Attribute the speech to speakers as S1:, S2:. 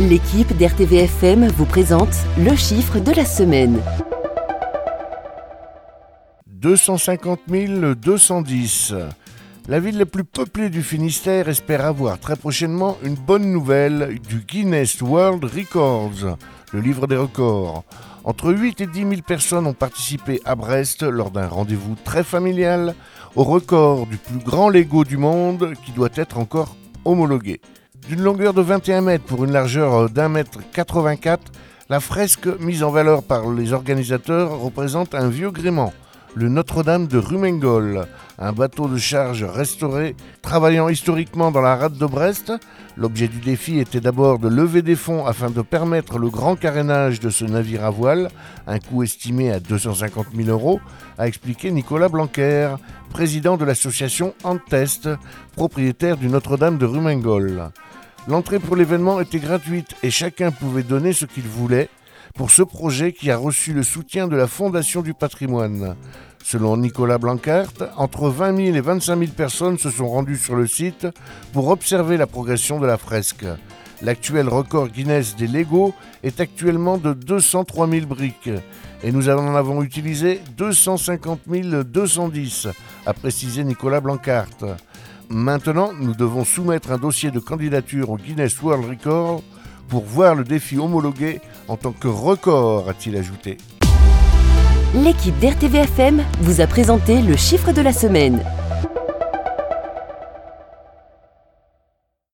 S1: L'équipe d'RTVFM vous présente le chiffre de la semaine.
S2: 250 210. La ville la plus peuplée du Finistère espère avoir très prochainement une bonne nouvelle du Guinness World Records, le livre des records. Entre 8 et 10 000 personnes ont participé à Brest lors d'un rendez-vous très familial au record du plus grand Lego du monde qui doit être encore homologué. D'une longueur de 21 mètres pour une largeur d'1 mètre 84, la fresque mise en valeur par les organisateurs représente un vieux gréement, le Notre-Dame de Rumengol, un bateau de charge restauré, travaillant historiquement dans la rade de Brest. L'objet du défi était d'abord de lever des fonds afin de permettre le grand carénage de ce navire à voile, un coût estimé à 250 000 €, a expliqué Nicolas Blanquer, président de l'association Antest, propriétaire du Notre-Dame de Rumengol. L'entrée pour l'événement était gratuite et chacun pouvait donner ce qu'il voulait pour ce projet qui a reçu le soutien de la Fondation du patrimoine. Selon Nicolas Blancart, entre 20 000 et 25 000 personnes se sont rendues sur le site pour observer la progression de la fresque. L'actuel record Guinness des Lego est actuellement de 203 000 briques et nous en avons utilisé 250 210, a précisé Nicolas Blancart. Maintenant, nous devons soumettre un dossier de candidature au Guinness World Record pour voir le défi homologué en tant que record, a-t-il ajouté.
S1: L'équipe d'RTVFM vous a présenté le chiffre de la semaine.